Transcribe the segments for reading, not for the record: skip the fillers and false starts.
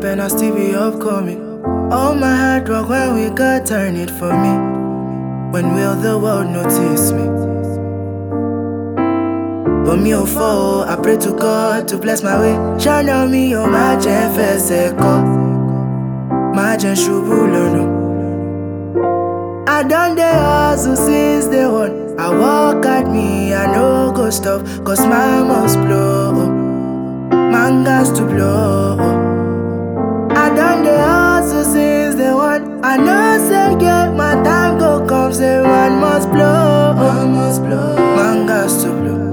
up and I still be upcoming. All my hard work when we got turn it for me. When will the world notice me? But me oh fall, I pray to God to bless my way. Shine me oh my gen feseko, my gen shubulono. I done the hustle since day one. I walk at me, I no go stop, cause my must blow, man gas to blow. I done the hustle since day one. I know say get my time go come, say one must blow, man gas to blow.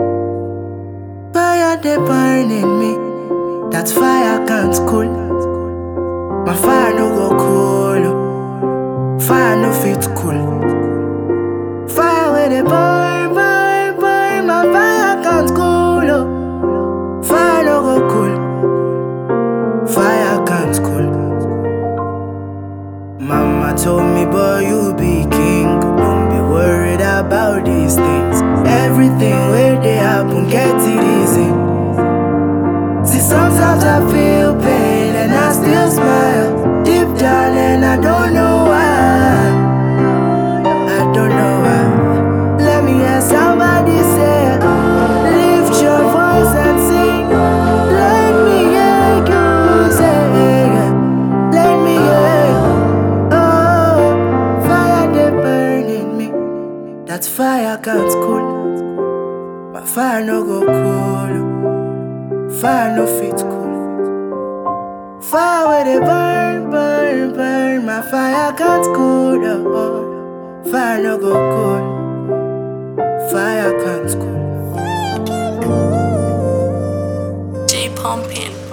Fire they burn in me, that fire can't cool. My fire no go cool, fire no fit cool. Fire where they burn, burn, burn, my fire can't cool. Oh. Fire no go cool, fire can't cool. Mama told me, boy, you be king. Don't be worried about these things. Everything where they happen, get it easy. See, sometimes I feel pain and I still smile deep down, and I don't know why. I don't know why. Let me hear somebody say, lift your voice and sing. Let me hear you say, let me hear. Oh, fire they burn in me, that fire can't cool. My fire no go cool, fire no fit cool. Fire where they burn, burn, burn, my fire can't cool. Oh, fire no go cool, fire can't cool. J Pumpin'.